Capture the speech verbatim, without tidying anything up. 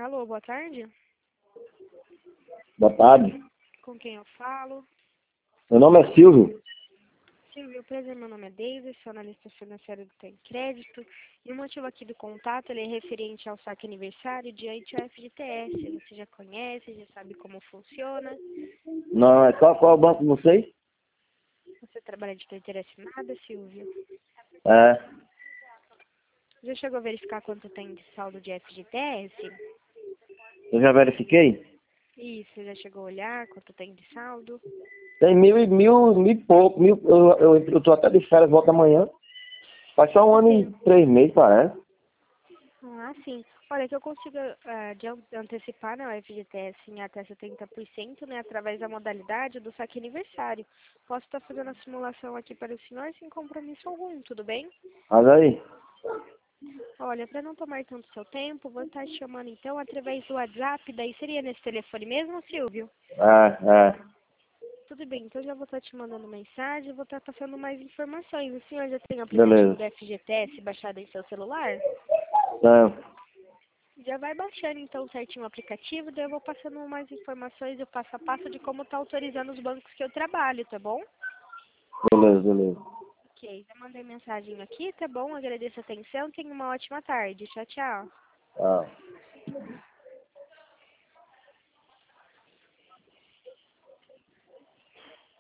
Alô, boa tarde. Boa tarde. Com quem eu falo? Meu nome é Silvio. Silvio, prazer, meu nome é Daisy, sou analista financeiro do Tem Crédito. E o motivo aqui do contato ele é referente ao saque aniversário de I F G T S. Você já conhece, já sabe como funciona? Não, é qual, qual banco, não sei? Você trabalha de carteira assinada, Silvio? É, Já chegou a verificar quanto tem de saldo de F G T S? eu já verifiquei. Isso, já chegou a olhar quanto tem de saldo? Tem mil e mil, mil e pouco, mil, eu, eu, eu tô até de férias, volto amanhã. Faz só um ano Ok. e três meses, parece. Ah, sim. Olha, que eu consigo ah, de an- antecipar né, o F G T S em até setenta por cento, né, através da modalidade do saque aniversário. Posso estar fazendo a simulação aqui para o senhor sem compromisso algum, tudo bem? Mas aí, Olha, para não tomar tanto seu tempo, vou estar te chamando então através do WhatsApp, daí seria nesse telefone mesmo, Silvio? é, é, Tudo bem, então já vou estar te mandando mensagem, vou estar passando mais informações. O senhor já tem o aplicativo beleza. do F G T S baixado em seu celular? Então, Já vai baixando então certinho o aplicativo, daí eu vou passando mais informações, o passo a passo de como tá autorizando os bancos que eu trabalho, tá bom? beleza, beleza. Ok, já mandei mensagem aqui, tá bom? Agradeço a atenção, tenha uma ótima tarde. Tchau, tchau. Tá.